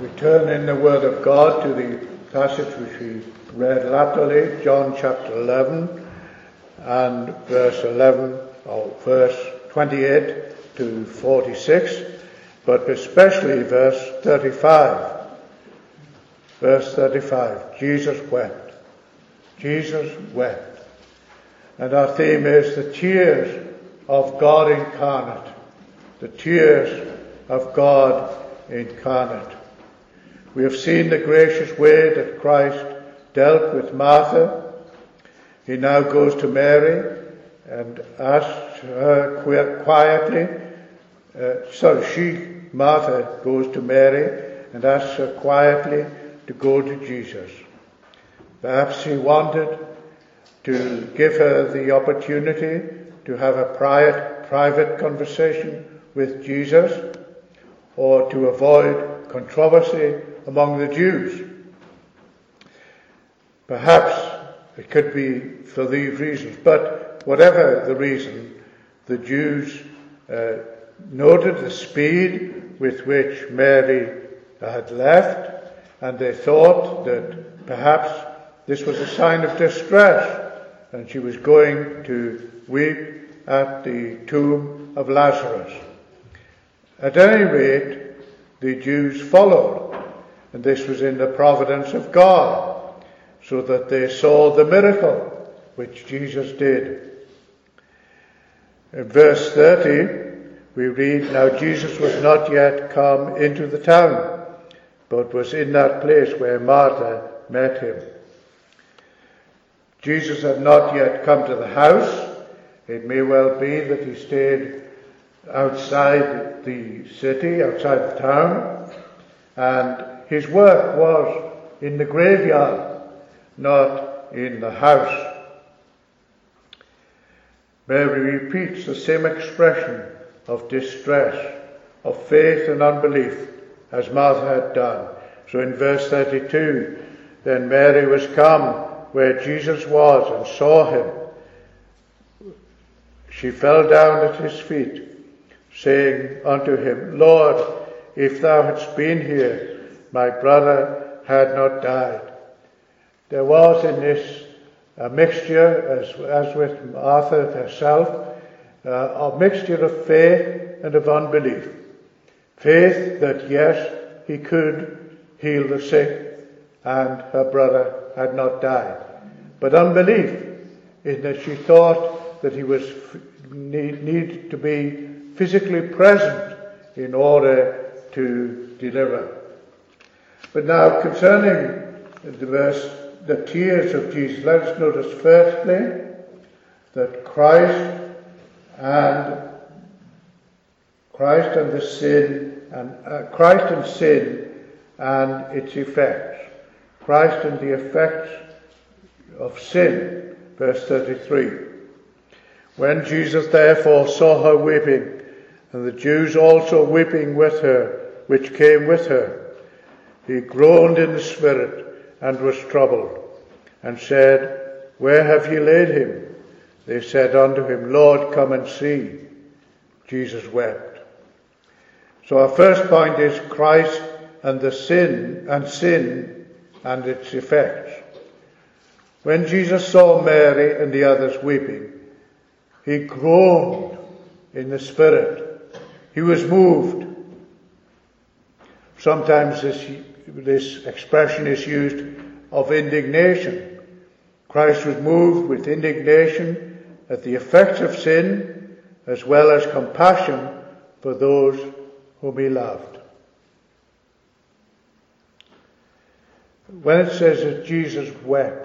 We turn in the Word of God to the passage which we read latterly, John chapter 11 and verse 28 to 46, but especially verse 35. Verse 35, Jesus wept. Jesus wept. And our theme is the tears of God incarnate. The tears of God incarnate. We have seen the gracious way that Christ dealt with Martha. He now goes to Mary and asks her quietly, Martha goes to Mary and asks her quietly to go to Jesus. Perhaps he wanted to give her the opportunity to have a private conversation with Jesus, or to avoid controversy among the Jews. Perhaps it could be for these reasons, but whatever the reason, the Jews noted the speed with which Mary had left, and they thought that perhaps this was a sign of distress, and she was going to weep at the tomb of Lazarus. At any rate, the Jews followed, and this was in the providence of God, so that they saw the miracle which Jesus did. In verse 30, we read, Now Jesus was not yet come into the town, but was in that place where Martha met him. Jesus had not yet come to the house. It may well be that he stayed outside the city, outside the town, and his work was in the graveyard, not in the house. Mary repeats the same expression of distress, of faith and unbelief, as Martha had done. So in verse 32, then Mary was come where Jesus was and saw him. She fell down at his feet, saying unto him, Lord, if thou hadst been here, my brother had not died. There was in this a mixture, as with Martha herself, a mixture of faith and of unbelief. Faith that, yes, he could heal the sick and her brother had not died. But unbelief in that she thought that he was needed to be physically present in order to deliver. But now concerning the tears of Jesus, let us notice firstly that Christ and sin and its effects. Christ and the effects of sin, verse 33. When Jesus therefore saw her weeping, and the Jews also weeping with her, which came with her, he groaned in the spirit and was troubled, and said, Where have ye laid him? They said unto him, Lord, come and see. Jesus wept. So our first point is Christ and sin and its effects. When Jesus saw Mary and the others weeping, he groaned in the spirit. He was moved. Sometimes this expression is used of indignation. Christ was moved with indignation at the effects of sin, as well as compassion for those whom he loved. When it says that Jesus wept,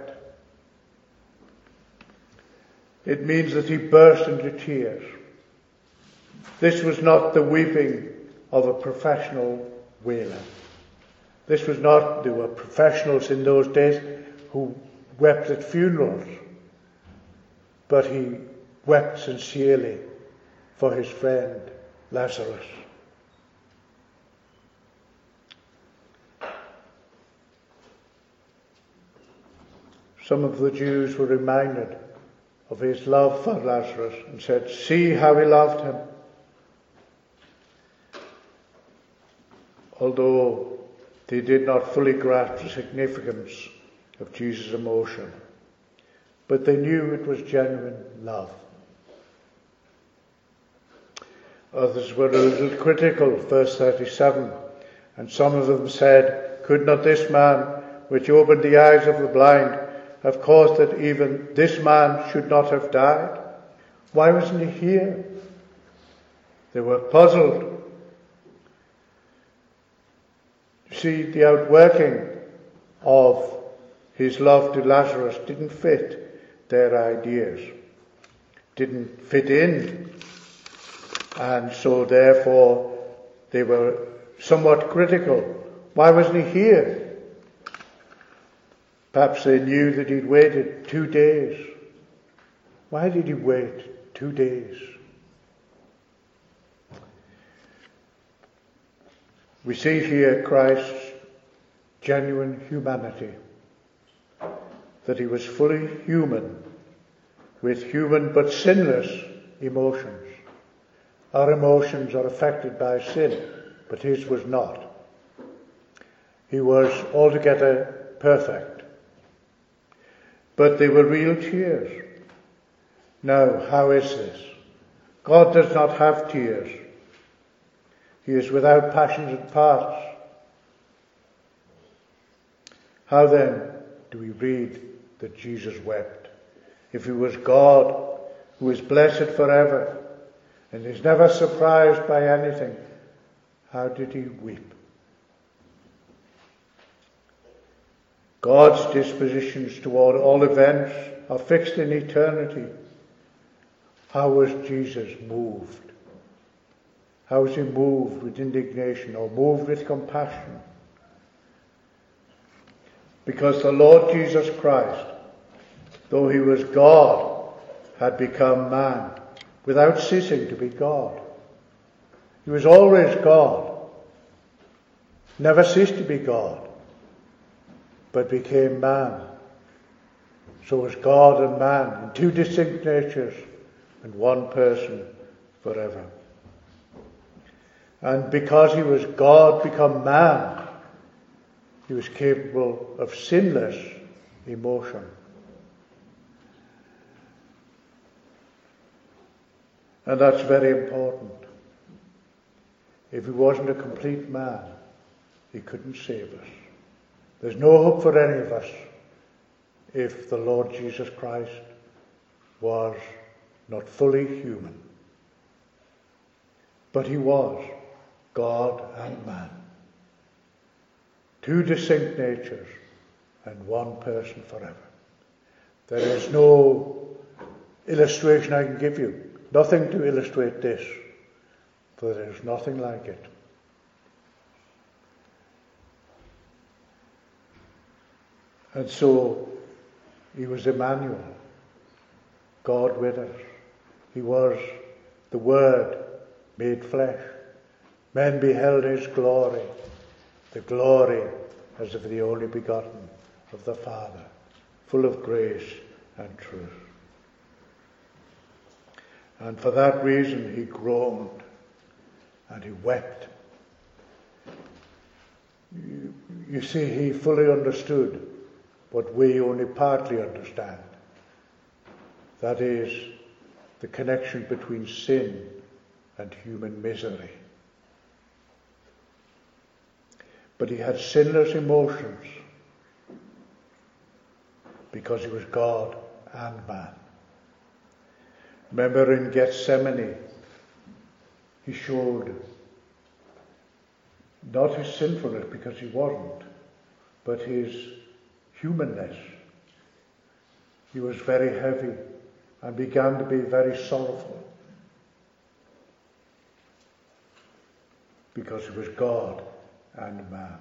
it means that he burst into tears. This was not the weeping of a professional wailer. There were professionals in those days who wept at funerals, but he wept sincerely for his friend Lazarus. Some of the Jews were reminded of his love for Lazarus and said, See how he loved him. Although They did not fully grasp the significance of Jesus' emotion, but they knew it was genuine love. Others were a little critical, verse 37, and some of them said, "Could not this man, which opened the eyes of the blind, have caused that even this man should not have died? Why wasn't he here?" They were puzzled. You see, the outworking of his love to Lazarus didn't fit their ideas, didn't fit in, and so therefore they were somewhat critical. Why wasn't he here? Perhaps they knew that he'd waited 2 days. Why did he wait 2 days? We see here Christ's genuine humanity, that he was fully human, with human but sinless emotions. Our emotions are affected by sin, but his was not. He was altogether perfect. But they were real tears. Now, how is this? God does not have tears. He is without passions and parts. How then do we read that Jesus wept? If he was God, who is blessed forever, and is never surprised by anything, how did he weep? God's dispositions toward all events are fixed in eternity. How was Jesus moved? How was he moved with indignation or moved with compassion? Because the Lord Jesus Christ, though he was God, had become man without ceasing to be God. He was always God, never ceased to be God, but became man. So was God and man in two distinct natures and one person forever. And because he was God become man, he was capable of sinless emotion. And that's very important. If he wasn't a complete man, he couldn't save us. There's no hope for any of us if the Lord Jesus Christ was not fully human. But he was God and man. Two distinct natures and one person forever. There is no illustration I can give you. Nothing to illustrate this, for there is nothing like it. And so, he was Emmanuel, God with us. He was the Word made flesh. Men beheld his glory, the glory as of the only begotten of the Father, full of grace and truth. And for that reason he groaned and he wept. You see, he fully understood what we only partly understand. That is the connection between sin and human misery. But he had sinless emotions because he was God and man. Remember in Gethsemane, he showed not his sinfulness, because he wasn't, but his humanness. He was very heavy and began to be very sorrowful because he was God and man.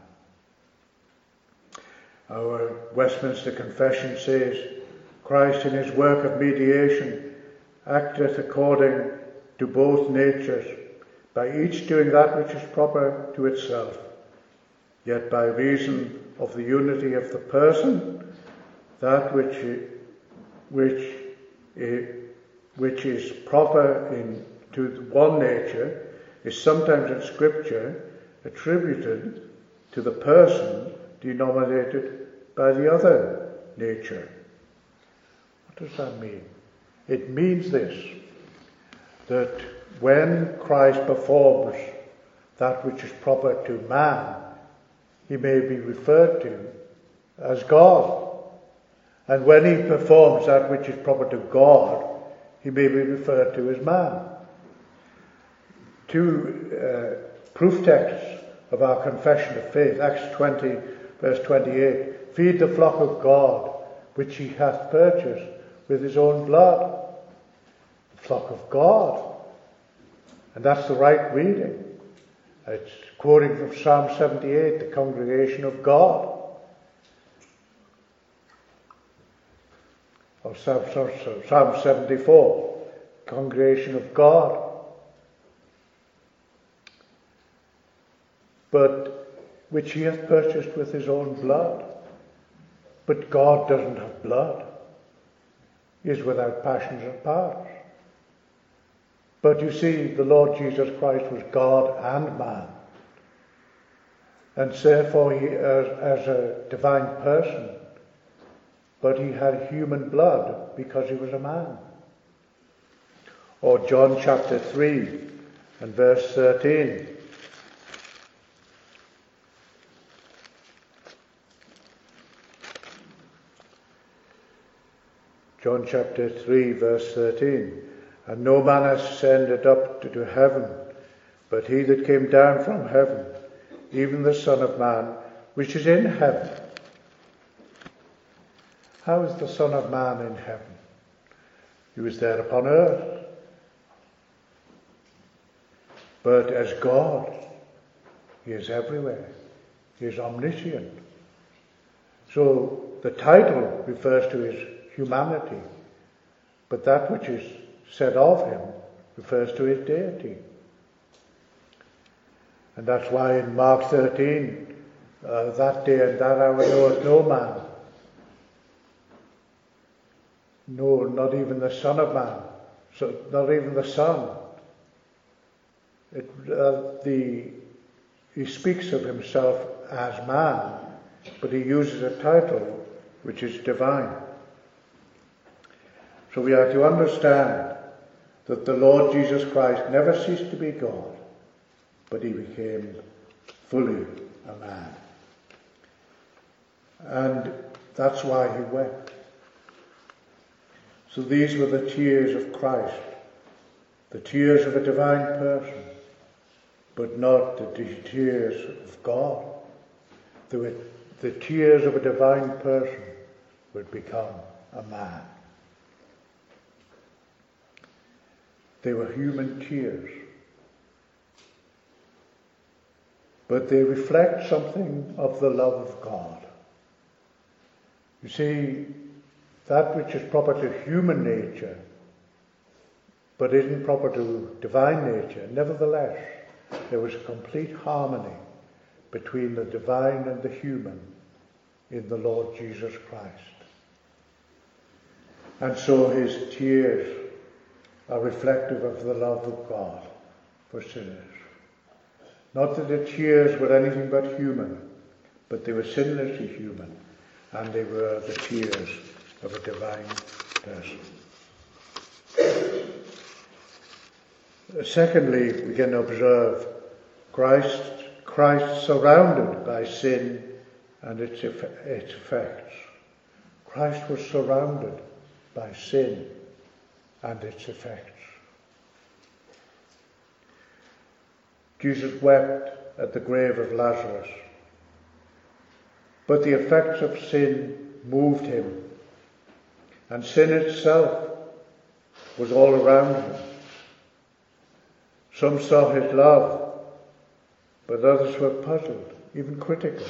Our Westminster Confession says, Christ in his work of mediation acteth according to both natures, by each doing that which is proper to itself, yet by reason of the unity of the person, that which is proper to one nature is sometimes in Scripture attributed to the person denominated by the other nature. What does that mean? It means this, that when Christ performs that which is proper to man, he may be referred to as God. And when he performs that which is proper to God, he may be referred to as man. Two proof texts of our confession of faith, Acts 20, verse 28, feed the flock of God, which he hath purchased with his own blood. The flock of God. And that's the right reading. It's quoting from Psalm 78, the congregation of God. Or Psalm 74, congregation of God. But which he hath purchased with his own blood. But God doesn't have blood. He is without passions or parts. But you see, the Lord Jesus Christ was God and man. And therefore he as a divine person, but he had human blood because he was a man. Or John chapter 3 and verse 13. John chapter 3 verse 13. And no man has ascended up to heaven, but he that came down from heaven, even the Son of Man, which is in heaven. How is the Son of Man in heaven? He was there upon earth. But as God, he is everywhere. He is omniscient. So the title refers to his humanity, but that which is said of him refers to his deity. And that's why in Mark 13, that day and that hour knoweth no man. No, not even the Son of Man. So not even the Son. He speaks of himself as man, but he uses a title which is divine. So we are to understand that the Lord Jesus Christ never ceased to be God, but he became fully a man. And that's why he wept. So these were the tears of Christ, the tears of a divine person, but not the tears of God. The tears of a divine person would become a man. They were human tears, but they reflect something of the love of God. You see, that which is proper to human nature, but isn't proper to divine nature, nevertheless, there was a complete harmony between the divine and the human in the Lord Jesus Christ. And so his tears are reflective of the love of God for sinners. Not that the tears were anything but human, but they were sinlessly human, and they were the tears of a divine person. Secondly, we can observe Christ surrounded by sin and its effects. Christ was surrounded by sin and its effects. Jesus wept at the grave of Lazarus, but the effects of sin moved him, and sin itself was all around him. Some saw his love, but others were puzzled, even critical,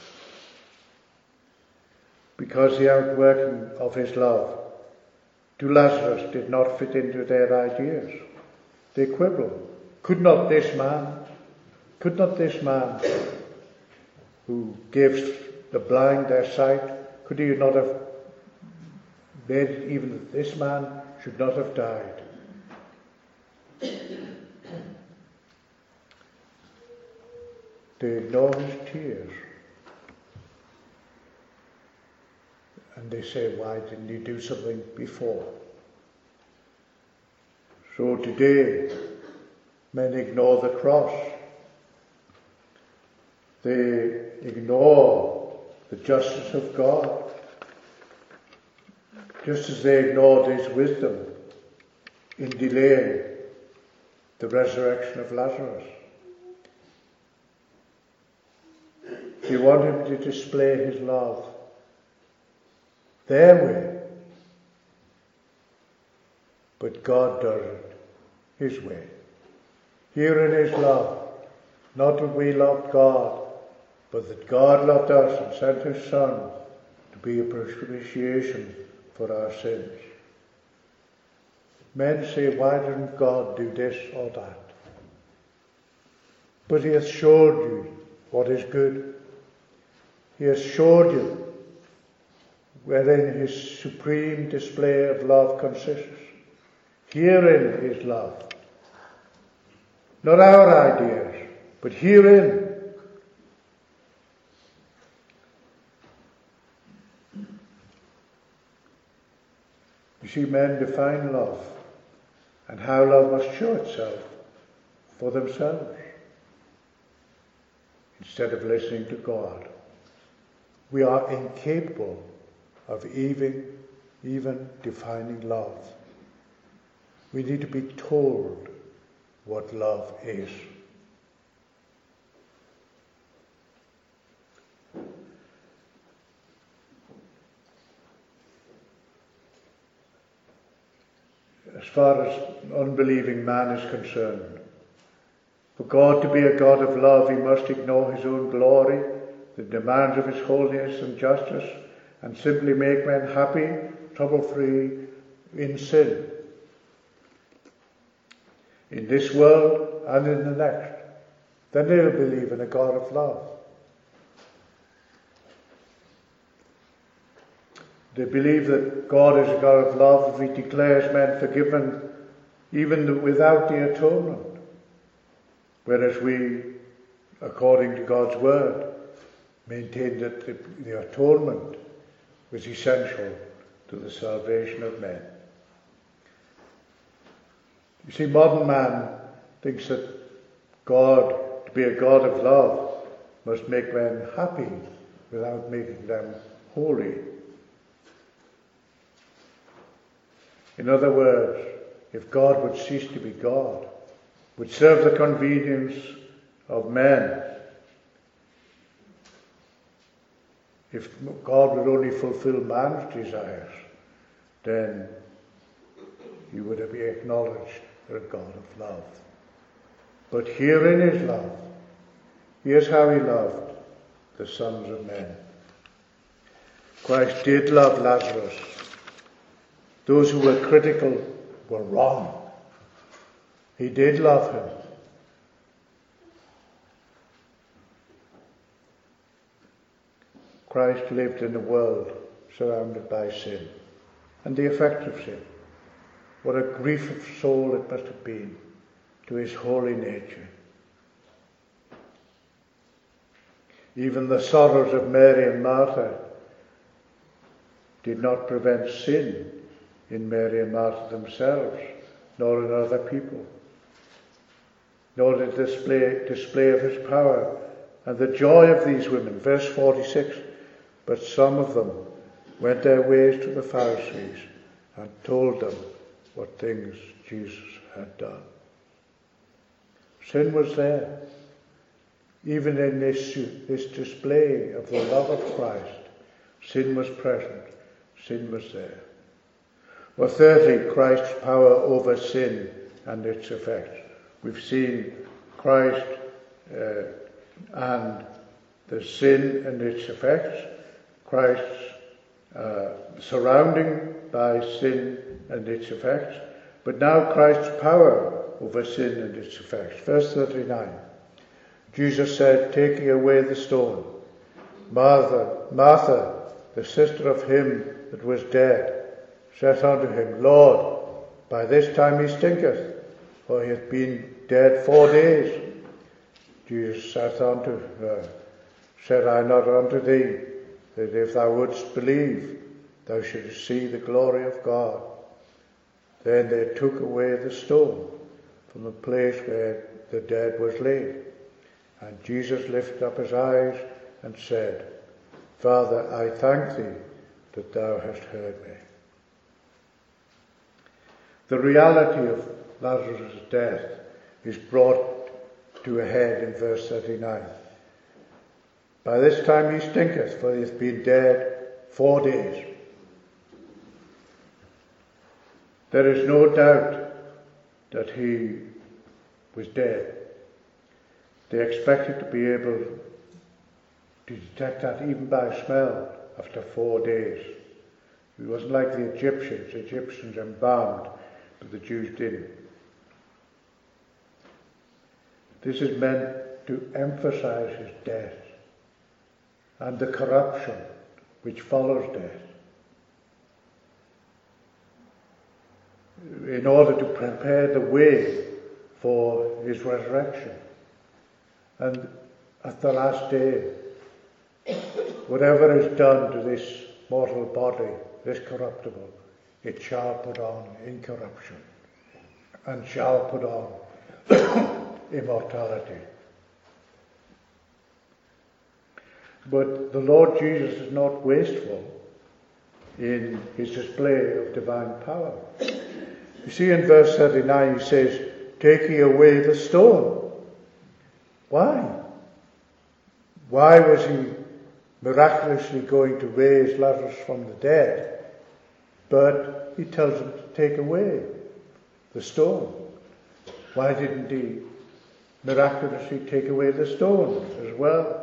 because the outworking of his love to Lazarus did not fit into their ideas. They quibbled. Could not this man who gives the blind their sight, could he not have made it even that this man should not have died? They ignore his tears. And they say, why didn't he do something before? So today, men ignore the cross. They ignore the justice of God, just as they ignored his wisdom in delaying the resurrection of Lazarus. They want him to display his love their way, but God does it his way. Herein is love, not that we loved God, but that God loved us and sent his Son to be a propitiation for our sins. Men say, why didn't God do this or that? But he has showed you what is good. He has showed you wherein his supreme display of love consists. Herein is love. Not our ideas, but herein. You see, men define love and how love must show itself for themselves instead of listening to God. We are incapable of even defining love. We need to be told what love is. As far as unbelieving man is concerned, for God to be a God of love, he must ignore his own glory, the demands of his holiness and justice, and simply make men happy, trouble-free in sin, in this world and in the next. Then they'll believe in a God of love. They believe that God is a God of love if he declares men forgiven even without the atonement. Whereas we, according to God's word, maintain that the atonement was essential to the salvation of men. You see, modern man thinks that God, to be a God of love, must make men happy without making them holy. In other words, if God would cease to be God, would serve the convenience of men, if God would only fulfill man's desires, then he would be acknowledged as a God of love. But herein is love. Here's how he loved the sons of men. Christ did love Lazarus. Those who were critical were wrong. He did love him. Christ lived in a world surrounded by sin and the effects of sin. What a grief of soul it must have been to his holy nature. Even the sorrows of Mary and Martha did not prevent sin in Mary and Martha themselves, nor in other people, nor the display of his power and the joy of these women. Verse 46, but some of them went their ways to the Pharisees and told them what things Jesus had done. Sin was there. Even in this display of the love of Christ, sin was present. Sin was there. Well, thirdly, Christ's power over sin and its effects. We've seen Christ and the sin and its effects, Christ's surrounding by sin and its effects, but now Christ's power over sin and its effects. Verse 39, Jesus said, taking away the stone, Martha, Martha, the sister of him that was dead, saith unto him, Lord, by this time he stinketh, for he hath been dead 4 days. Jesus saith unto her, Said I not unto thee, that if thou wouldst believe, thou shouldst see the glory of God? Then they took away the stone from the place where the dead was laid. And Jesus lifted up his eyes and said, Father, I thank thee that thou hast heard me. The reality of Lazarus' death is brought to a head in verse 39. By this time he stinketh, for he hath been dead 4 days. There is no doubt that he was dead. They expected to be able to detect that even by smell after 4 days. It wasn't like the Egyptians. The Egyptians embalmed, but the Jews didn't. This is meant to emphasize his death and the corruption which follows death, in order to prepare the way for his resurrection. And at the last day, whatever is done to this mortal body, this corruptible, it shall put on incorruption and shall put on immortality. But the Lord Jesus is not wasteful in his display of divine power. You see in verse 39 he says, Take ye away the stone. Why? Why was he miraculously going to raise Lazarus from the dead? But he tells them to take away the stone. Why didn't he miraculously take away the stone as well?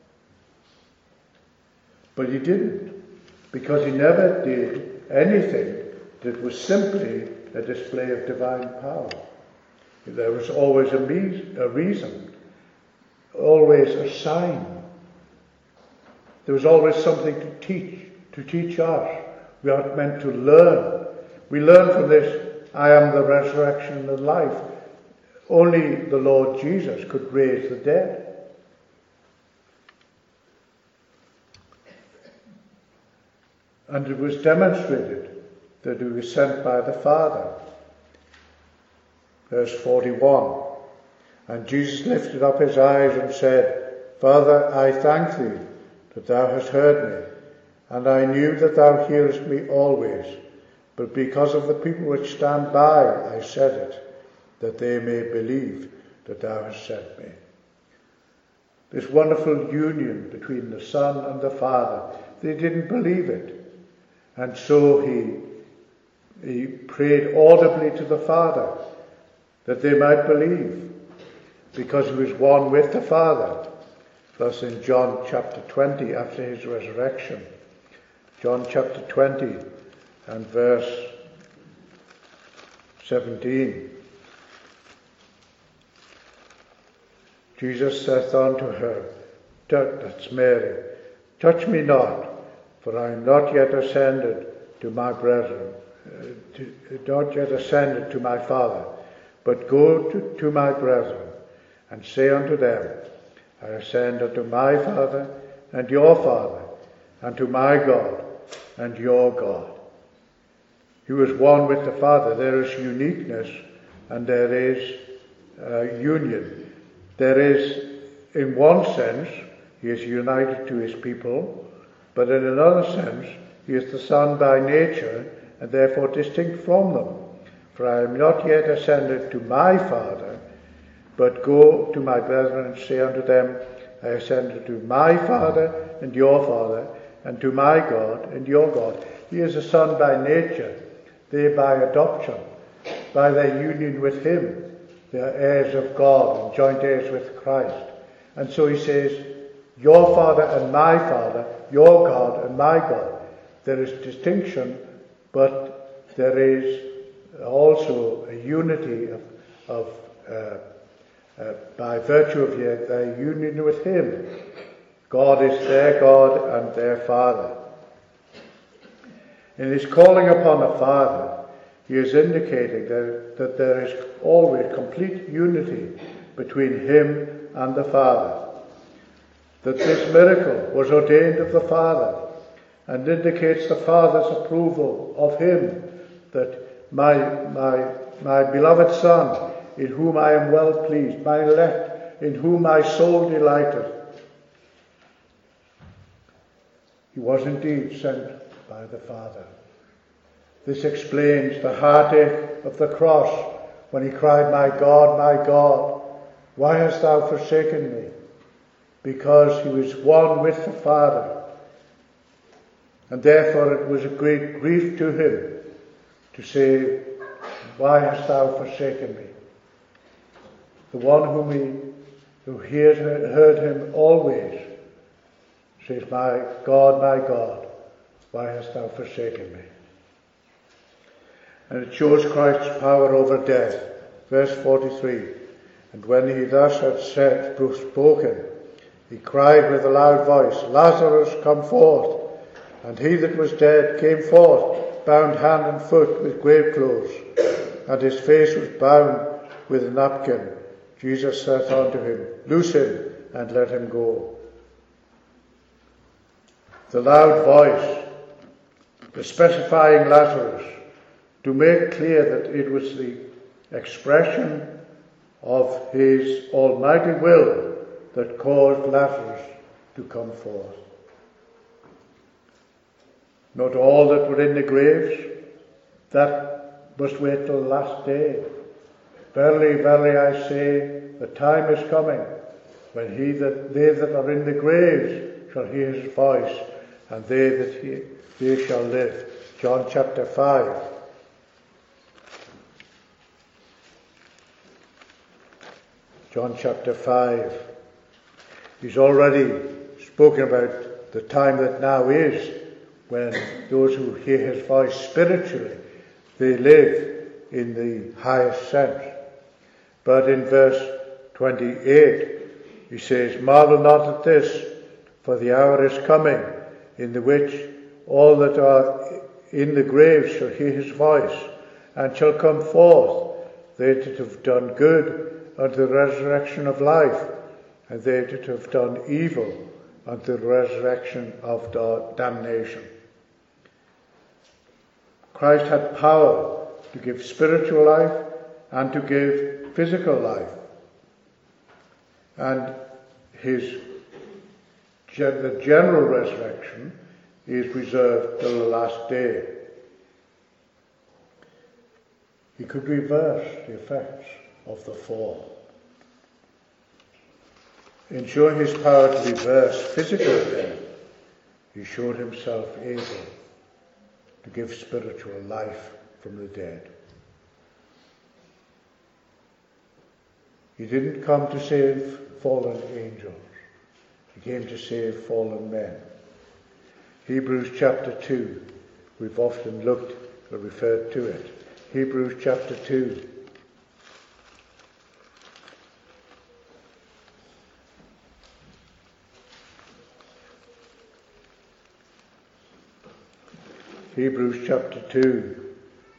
But he didn't, because he never did anything that was simply a display of divine power. There was always a reason, always a sign. There was always something to teach us. We are meant to learn. We learn from this, I am the resurrection and the life. Only the Lord Jesus could raise the dead. And it was demonstrated that he was sent by the Father. Verse 41. And Jesus lifted up his eyes and said, Father, I thank thee that thou hast heard me, and I knew that thou hearest me always. But because of the people which stand by, I said it, that they may believe that thou hast sent me. This wonderful union between the Son and the Father, they didn't believe it. And so he prayed audibly to the Father that they might believe, because he was one with the Father. Thus in John chapter 20, after his resurrection, John chapter 20 and verse 17, Jesus saith unto her, that's Mary, Touch me not, for I am not yet ascended to my brethren, not yet ascended to my Father, but go to my brethren, and say unto them, I ascend unto my Father and your Father, and to my God and your God. He was one with the Father. There is uniqueness and there is union. There is, in one sense, he is united to his people, but in another sense, he is the Son by nature and therefore distinct from them. For I am not yet ascended to my Father, but go to my brethren and say unto them, I ascended to my Father and your Father, and to my God and your God. He is a Son by nature, they by adoption, by their union with him. They are heirs of God and joint heirs with Christ. And so he says, your Father and my Father, your God and my God. There is distinction, but there is also a unity by virtue of their union with him. God is their God and their Father. In his calling upon a Father, he is indicating that there is always complete unity between him and the Father. That this miracle was ordained of the Father and indicates the Father's approval of him, that my beloved Son, in whom I am well pleased, my elect, in whom my soul delighteth. He was indeed sent by the Father. This explains the heartache of the cross when he cried, my God, why hast thou forsaken me? Because he was one with the Father. And therefore it was a great grief to him to say, why hast thou forsaken me? The one who heard him always says, my God, why hast thou forsaken me? And it shows Christ's power over death. Verse 43, and when he thus had spoken, he cried with a loud voice, Lazarus, come forth. And he that was dead came forth, bound hand and foot with grave clothes, and his face was bound with a napkin. Jesus saith unto him, loose him, and let him go. The loud voice, the specifying Lazarus, to make clear that it was the expression of his almighty will that caused Lazarus to come forth. Not all that were in the graves, that must wait till the last day. Verily, verily, I say, the time is coming when they that are in the graves shall hear his voice, and they shall live. John chapter 5. John chapter 5. He's already spoken about the time that now is, when those who hear his voice spiritually, they live in the highest sense. But in verse 28, he says, marvel not at this, for the hour is coming, in the which all that are in the graves shall hear his voice, and shall come forth, they that have done good unto the resurrection of life, and they that have done evil unto the resurrection of damnation. Christ had power to give spiritual life and to give physical life. And the general resurrection is reserved till the last day. He could reverse the effects of the fall. In showing his power to reverse physical death, he showed himself able to give spiritual life from the dead. He didn't come to save fallen angels. He came to save fallen men. Hebrews chapter 2. We've often looked or referred to it. Hebrews chapter 2. Hebrews chapter 2,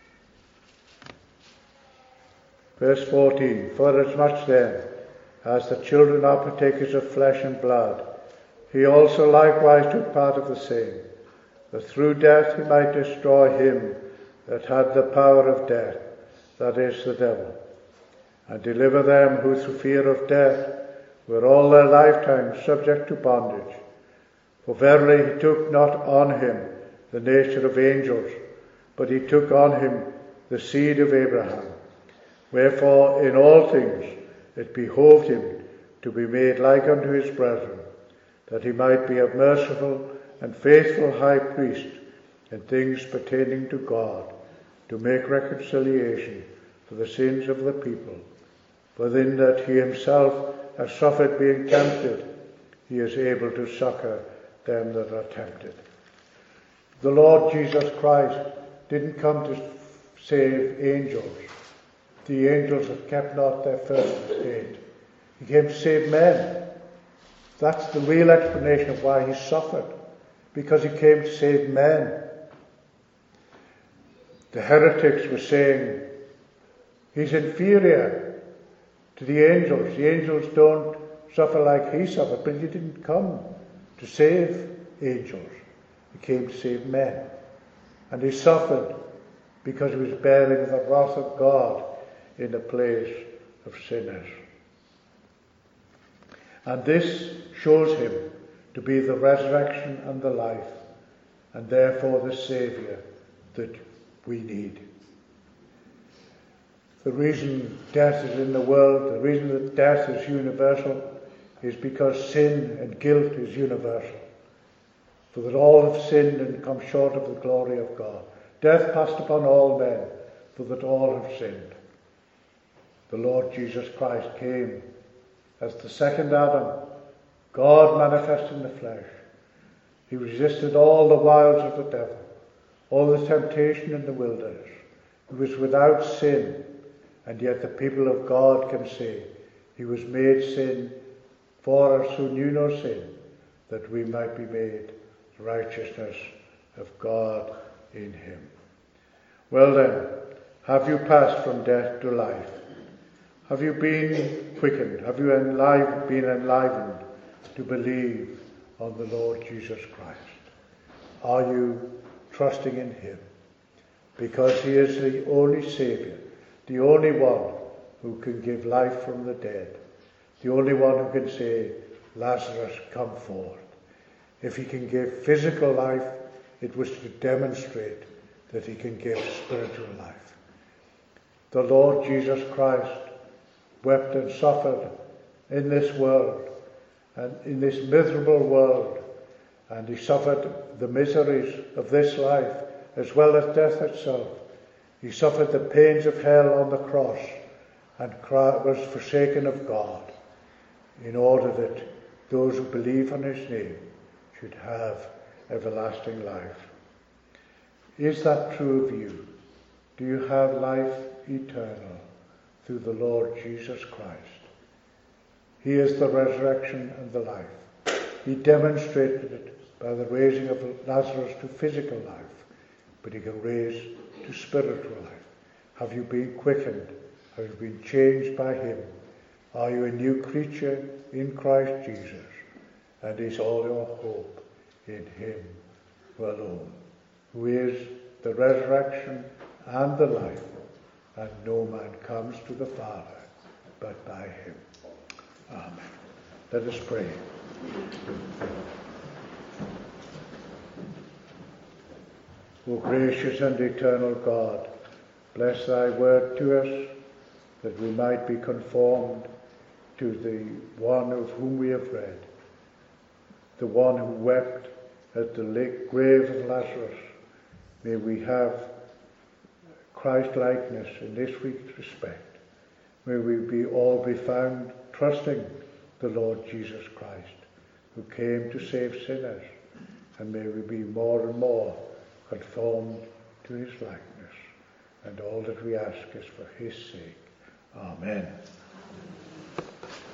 verse 14. Forasmuch then as the children are partakers of flesh and blood, he also likewise took part of the same, that through death he might destroy him that had the power of death, that is, the devil, and deliver them who through fear of death were all their lifetime subject to bondage. For verily he took not on him the nature of angels, but he took on him the seed of Abraham. Wherefore in all things it behoved him to be made like unto his brethren, that he might be a merciful and faithful high priest in things pertaining to God, to make reconciliation for the sins of the people. For in that he himself has suffered being tempted, he is able to succor them that are tempted. The Lord Jesus Christ didn't come to save angels, the angels that kept not their first estate. He came to save men. That's the real explanation of why he suffered, because he came to save men. The heretics were saying he's inferior to the angels. The angels don't suffer like he suffered, but he didn't come to save angels. He came to save men. And he suffered because he was bearing the wrath of God in the place of sinners. And this shows him to be the resurrection and the life, and therefore the Saviour that we need. The reason death is in the world, the reason that death is universal, is because sin and guilt is universal. For that all have sinned and come short of the glory of God. Death passed upon all men, for that all have sinned. The Lord Jesus Christ came as the second Adam, God manifest in the flesh. He resisted all the wiles of the devil, all the temptation in the wilderness. He was without sin, and yet the people of God can say, he was made sin for us who knew no sin, that we might be made the righteousness of God in him. Well then, have you passed from death to life? Have you been quickened? Have you been enlivened to believe on the Lord Jesus Christ? Are you trusting in him? Because he is the only Saviour, the only one who can give life from the dead, the only one who can say, Lazarus, come forth. If he can give physical life, it was to demonstrate that he can give spiritual life. The Lord Jesus Christ wept and suffered in this world, and in this miserable world, and he suffered the miseries of this life as well as death itself. He suffered the pains of hell on the cross and was forsaken of God, in order that those who believe on his name should have everlasting life. Is that true of you? Do you have life eternal through the Lord Jesus Christ? He is the resurrection and the life. He demonstrated it by the raising of Lazarus to physical life, but he can raise to spiritual life. Have you been quickened? Have you been changed by him? Are you a new creature in Christ Jesus? And is all your hope in him alone, who is the resurrection and the life, and no man comes to the Father but by him. Amen. Let us pray. O gracious and eternal God, bless thy word to us, that we might be conformed to the one of whom we have read, the one who wept at the grave of Lazarus. May we have Christ-likeness in this week's respect. May we all be found trusting the Lord Jesus Christ, who came to save sinners, and may we be more and more conformed to his likeness. And all that we ask is for his sake. Amen.